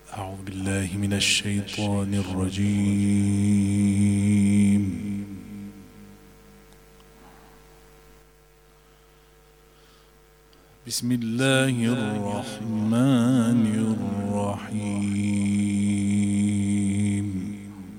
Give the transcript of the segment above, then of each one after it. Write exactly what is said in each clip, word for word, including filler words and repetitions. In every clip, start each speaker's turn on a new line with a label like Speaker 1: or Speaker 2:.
Speaker 1: أعوذ بالله من الشيطان الرجيم. بسم الله الرحمن الرحيم.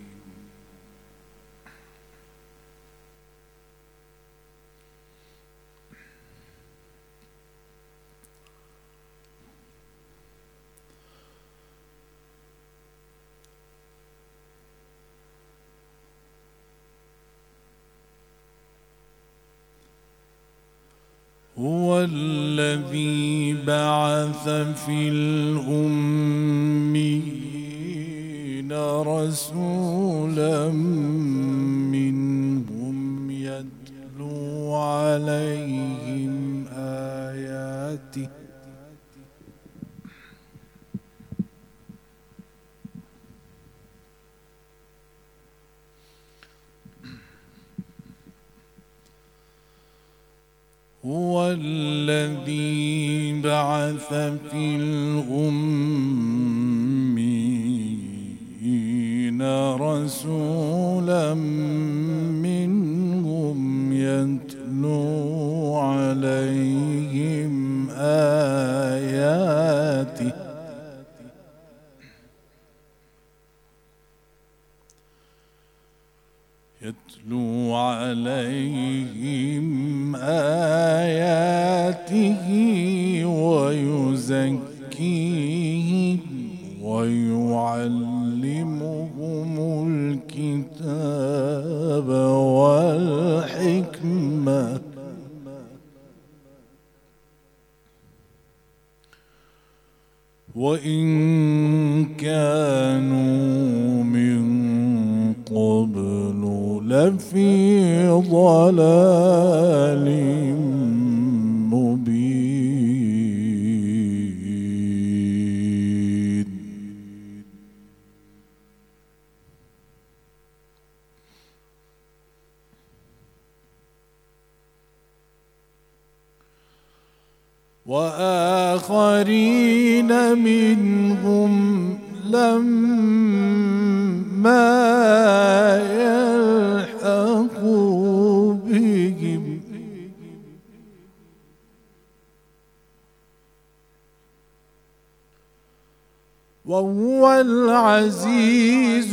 Speaker 1: هو الذي بعث في الأميين رسولا منهم يتلو عليهم آياته هو الذي بعث في الأميين رسولا منهم يتلو عليهم آياته يتلو عليهم آياته ويزكيهم ويعلمهم الكتاب والحكمة وإن كانوا من قبل لفي ضلال مبين. وآخرين منهم لما يلحقوا بهم وهو العزيز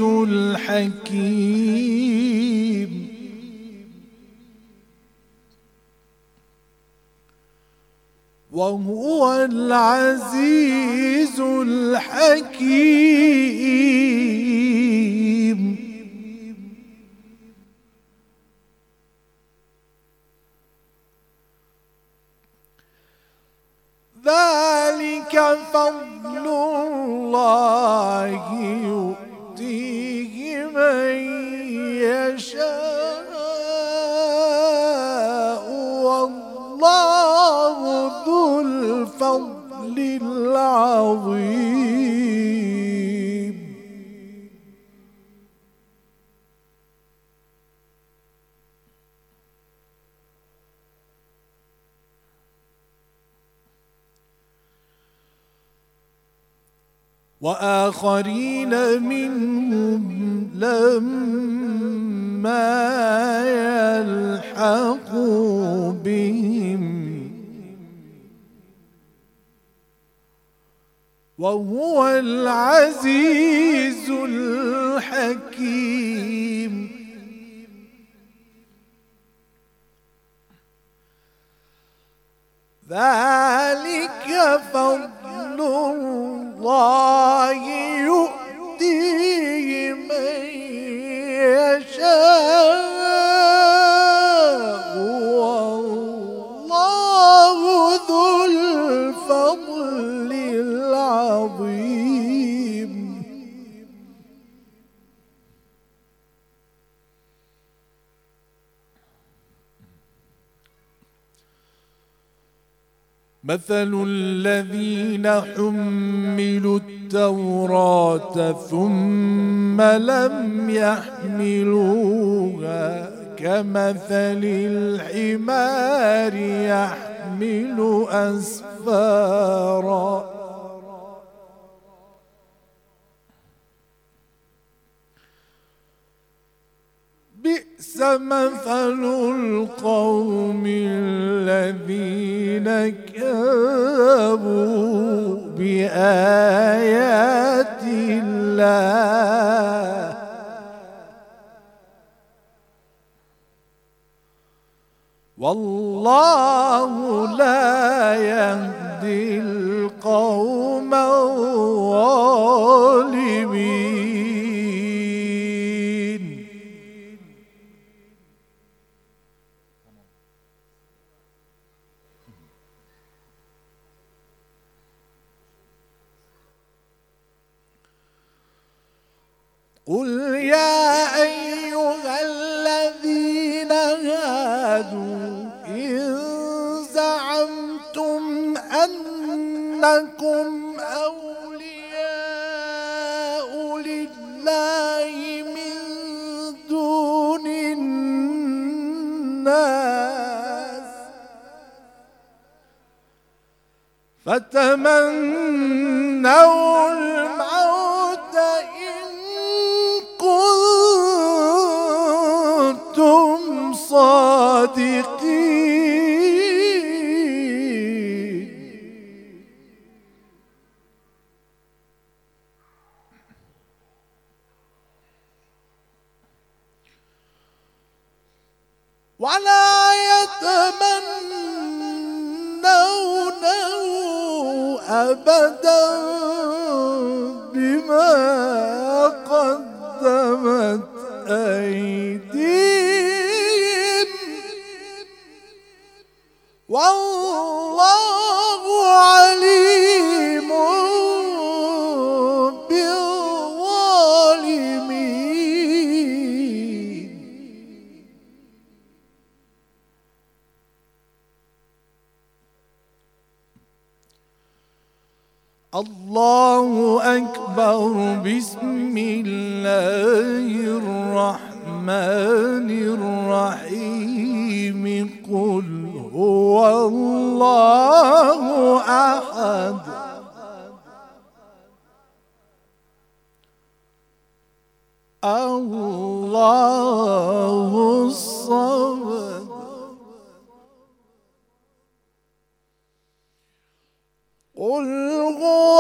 Speaker 1: الحكيم. وهو العزيز الحكيم. ذلك فضل الله يؤتيه من يشاء والله ذو الفضل العظيم. وآخرين منهم لما يلحقوا بهم وهو العزيز الحكيم. ذلك فضل الله يؤتيه من يشاء والله ذو الفضل العظيم. مثل الذين حملوا التوراة ثم لم يحملوها كمثل الحمار يحمل أسفارا مثل القوم الذين كذبوا بآيات الله والله لا يهدي القوم الظالمين. قل يا أيها الذين هادوا إن زعمتم أنكم أولياء لله من دون الناس فتمنوا الموت إن كنتم صادقين. ولا يتمنونه أبدا بما قدمت أيديهم والله عليم بالظالمين. الله أكبر. بسم الله الرحمن الرحيم. قل هو الله أحد الله الصمد قل هو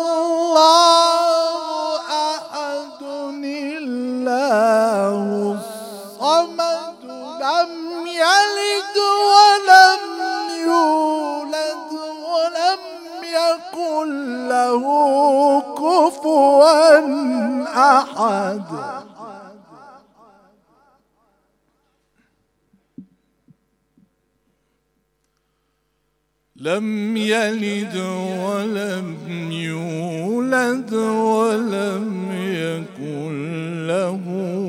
Speaker 1: الله أحد الله الصمد لم يلد ولم يولد ولم يكن له كفوا أحد. لم يلد ولم يولد ولم يكن له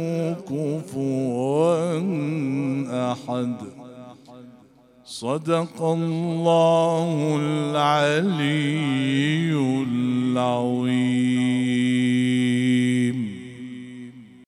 Speaker 1: كفوا أحد. صدق الله العلي العظيم.